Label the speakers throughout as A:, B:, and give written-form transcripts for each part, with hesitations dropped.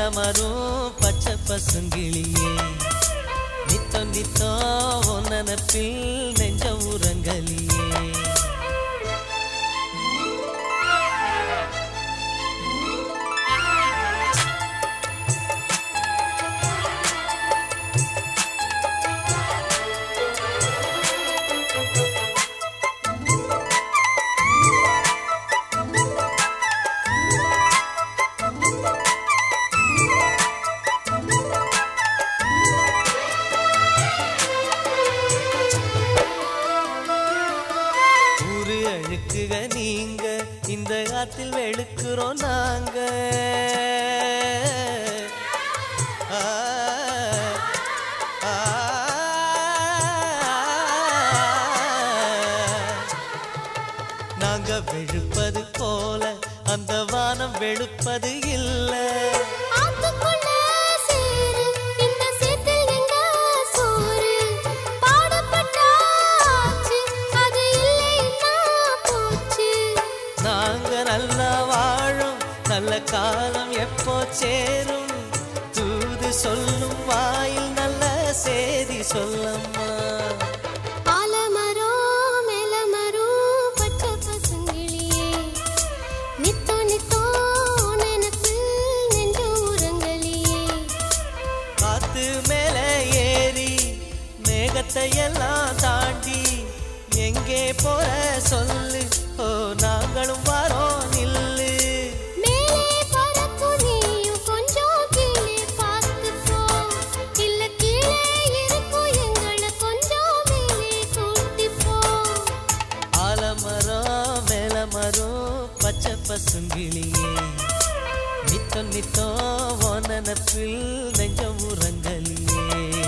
A: மரும் பச்சை பசுங்கிளியே நித்தம் நித்தம் உன் நினப்பில் நெஞ்சம் உறங்கலியே அழுக்குக நீங்க இந்த ஆத்தில் வெளுக்குறோம் நாங்க நாங்க வெளுப்பது போல அந்த வானம் வெளுப்பது இல்லை நல்லா வாழும் நல்ல காலம் எப்போ சேரும் தூது சொல்லும் வாயில் நல்ல சேதி சொல்லம்மா
B: ஆலமரம் மேலமரம் பச்சை பசுங்கிளியே நித்தோ நித்தோ நினப்பில் நெஞ்சு உறங்கலியே
A: காத்து மேல ஏறி மேகத்தை எல்லாம் தாண்டி எங்கே போற சொல்லு ஓ நாங்களும் வரோம் நில்லு
B: மேலே பறக்கும் நீயும் கொஞ்சம் கீழே பார்த்துக்கோ இல்ல கீழே இருக்கும் எங்களை கொஞ்சம் மேலே கூட்டிப்போ
A: ஆலமரம் மேலமரம் பச்சை பசுங்கிளியே நித்தம் நித்தம் உன் நினப்பில் நெஞ்சம் உறங்கலியே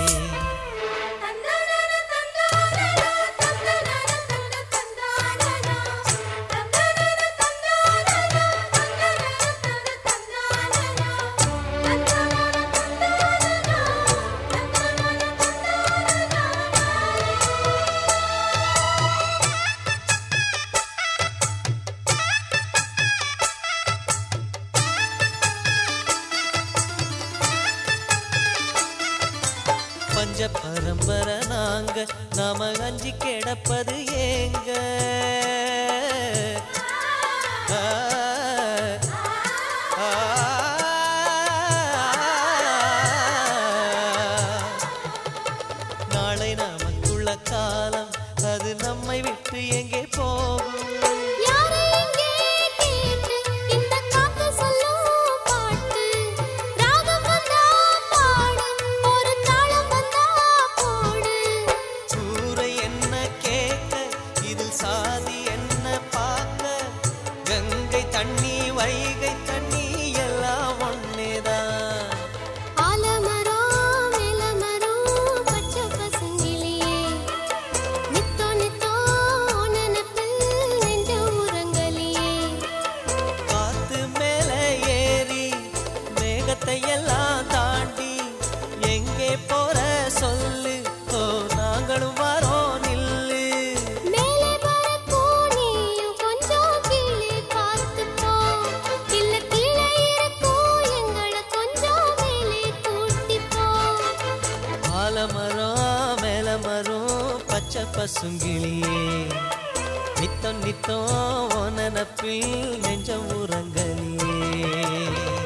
A: பஞ்ச பரம்பரை நாங்க நாம அஞ்சி கிடப்பது ஏங்க நாளை நமக்குள்ள காலம் அது நம்மை விட்டு எங்கே போகும் சாதி என்ன பார்க்க கங்கை தண்ணி வைகை தண்ணி எல்லாம் ஒன்னேதான்
B: ஆலமரம் மேலமரம் பச்சை பசுங்கிளியே நித்தோ நித்தோ நினப்பில் நெஞ்சு உறங்கலியே
A: காத்து மேல ஏறி மேகத்தை எல்லாம் தாண்டி எங்கே போற சொல்லு ஓ நாங்களும் வரோம் ஆலமரம் மேலமரம் பச்சை பசுங்கிளியே நித்தம் நித்தம் உன் நினப்பில் நெஞ்சம் உறங்கலியே